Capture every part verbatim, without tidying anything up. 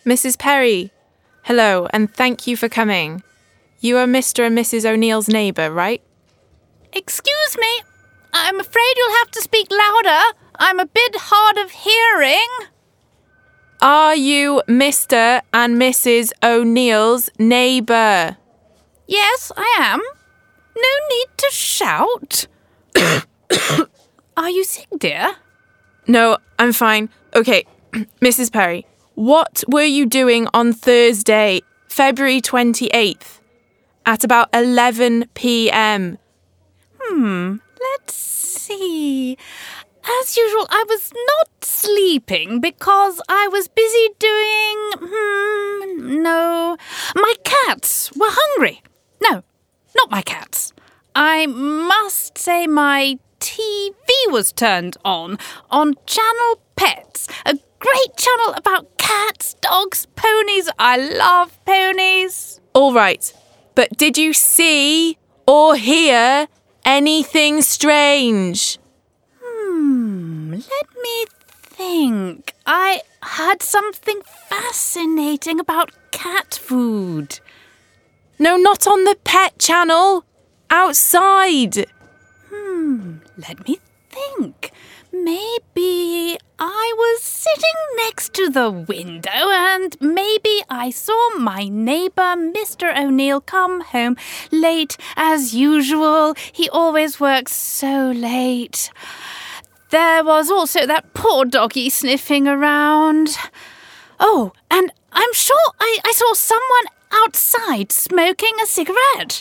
Missus Perry. Hello, and thank you for coming. You are Mister and Missus O'Neill's neighbour, right? Excuse me. I'm afraid you'll have to speak louder. I'm a bit hard of hearing. Are you Mister and Missus O'Neill's neighbour? Yes, I am. No need to shout. Are you sick, dear? No, I'm fine. Okay, Missus Perry, what were you doing on Thursday, February twenty-eighth, at about eleven p.m? Hmm, let's see. As usual, I was not sleeping because I was busy doing... Hmm, no. My cats were hungry. No, not my cats. I must say my T V was turned on, on Channel Pets, a great channel about cats, dogs, ponies. I love ponies. All right, but did you see or hear anything strange? Hmm, let me think. I heard something fascinating about cat food. No, not on the pet channel. Outside. Hmm, let me think. Maybe I was sitting next to the window and maybe I saw my neighbour Mister O'Neill come home late as usual. He always works so late. There was also that poor doggy sniffing around. Oh, and I'm sure I, I saw someone outside smoking a cigarette.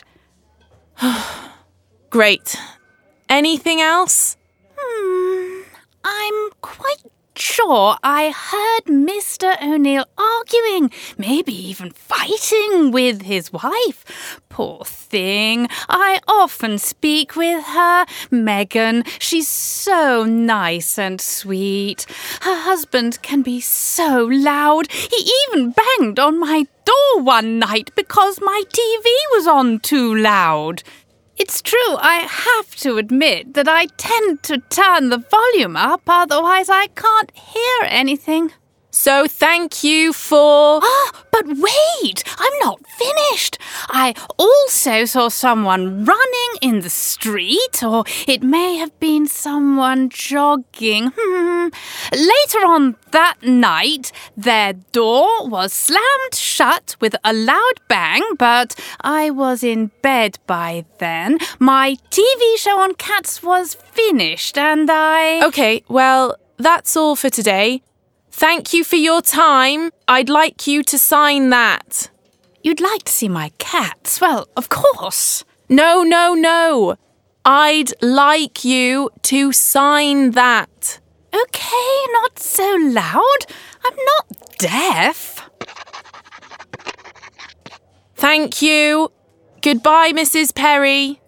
Great. Anything else? Hmm, I'm quite sure I heard Mister O'Neill arguing, maybe even fighting with his wife. Poor thing. I often speak with her. Megan, she's so nice and sweet. Her husband can be so loud. He even banged on my door one night because my T V was on too loud. It's true, I have to admit that I tend to turn the volume up, otherwise I can't hear anything. So thank you for... Ah, but wait, I'm not finished. I also saw someone running in the street, or it may have been someone jogging. Hmm. Later on that night, their door was slammed shut with a loud bang, but I was in bed by then. My T V show on cats was finished, and I... Okay, well, that's all for today. Thank you for your time. I'd like you to sign that. You'd like to see my cats? Well, of course. No, no, no. I'd like you to sign that. Okay, not so loud. I'm not deaf. Thank you. Goodbye, Missus Perry.